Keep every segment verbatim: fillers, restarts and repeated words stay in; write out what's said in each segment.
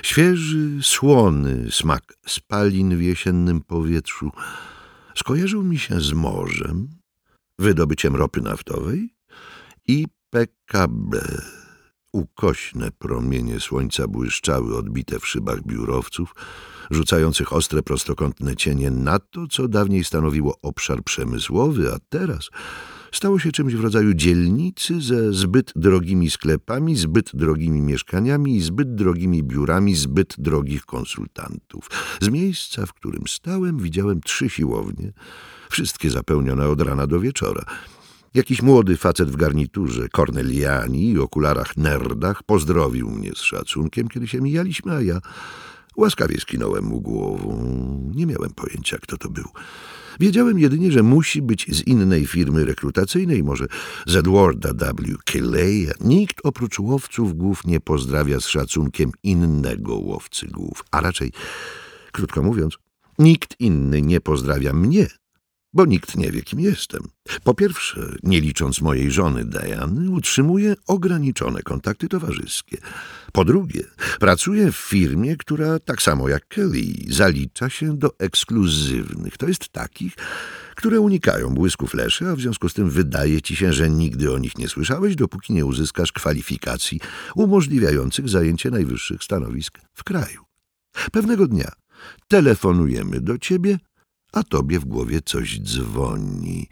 Świeży, słony smak spalin w jesiennym powietrzu skojarzył mi się z morzem, wydobyciem ropy naftowej i P K B. Ukośne promienie słońca błyszczały odbite w szybach biurowców, rzucających ostre, prostokątne cienie na to, co dawniej stanowiło obszar przemysłowy, a teraz stało się czymś w rodzaju dzielnicy ze zbyt drogimi sklepami, zbyt drogimi mieszkaniami i zbyt drogimi biurami zbyt drogich konsultantów. Z miejsca, w którym stałem, widziałem trzy siłownie, wszystkie zapełnione od rana do wieczora. Jakiś młody facet w garniturze Corneliani i okularach nerdach pozdrowił mnie z szacunkiem, kiedy się mijaliśmy, a ja łaskawie skinąłem mu głową. Nie miałem pojęcia, kto to był. Wiedziałem jedynie, że musi być z innej firmy rekrutacyjnej, może z Edwarda W. Kelleya. Nikt oprócz łowców głów nie pozdrawia z szacunkiem innego łowcy głów, a raczej, krótko mówiąc, nikt inny nie pozdrawia mnie, bo nikt nie wie, kim jestem. Po pierwsze, nie licząc mojej żony Diany, utrzymuję ograniczone kontakty towarzyskie. Po drugie, pracuję w firmie, która, tak samo jak Kelly, zalicza się do ekskluzywnych, to jest takich, które unikają błysku fleszy, a w związku z tym wydaje ci się, że nigdy o nich nie słyszałeś, dopóki nie uzyskasz kwalifikacji umożliwiających zajęcie najwyższych stanowisk w kraju. Pewnego dnia telefonujemy do ciebie, a tobie w głowie coś dzwoni.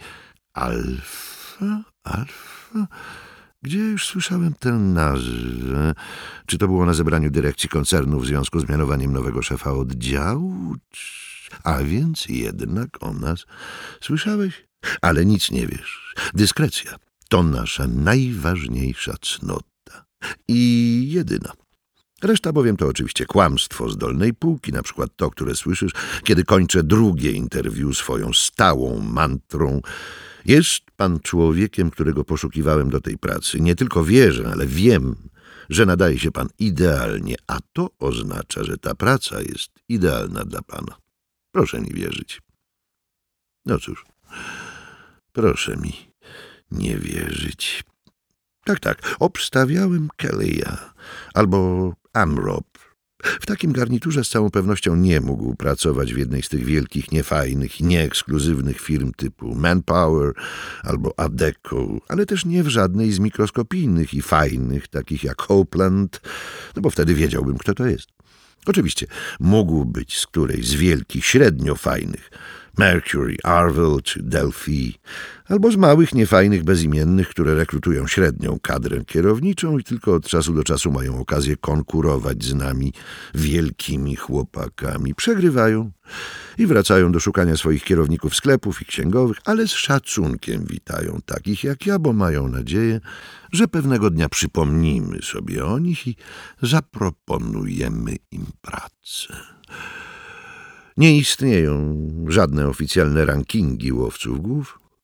Alfa? Alfa? Gdzie już słyszałem tę nazwę? Czy to było na zebraniu dyrekcji koncernu w związku z mianowaniem nowego szefa oddziału? A więc jednak o nas słyszałeś? Ale nic nie wiesz. Dyskrecja to nasza najważniejsza cnota i jedyna. Reszta bowiem to oczywiście kłamstwo z dolnej półki, na przykład to, które słyszysz, kiedy kończę drugie interwiu swoją stałą mantrą. Jest pan człowiekiem, którego poszukiwałem do tej pracy. Nie tylko wierzę, ale wiem, że nadaje się pan idealnie, a to oznacza, że ta praca jest idealna dla pana. Proszę mi wierzyć. No cóż, proszę mi nie wierzyć. Tak, tak, obstawiałem Kelleya albo Amrob. W takim garniturze z całą pewnością nie mógł pracować w jednej z tych wielkich, niefajnych i nieekskluzywnych firm typu Manpower albo Adecco, ale też nie w żadnej z mikroskopijnych i fajnych, takich jak Hopeland, no bo wtedy wiedziałbym, kto to jest. Oczywiście mógł być z którejś z wielkich, średnio fajnych, Mercury, Arvel czy Delphi, albo z małych, niefajnych, bezimiennych, które rekrutują średnią kadrę kierowniczą i tylko od czasu do czasu mają okazję konkurować z nami wielkimi chłopakami. Przegrywają i wracają do szukania swoich kierowników sklepów i księgowych, ale z szacunkiem witają takich jak ja, bo mają nadzieję, że pewnego dnia przypomnimy sobie o nich i zaproponujemy im pracę. Nie istnieją żadne oficjalne rankingi łowców głów.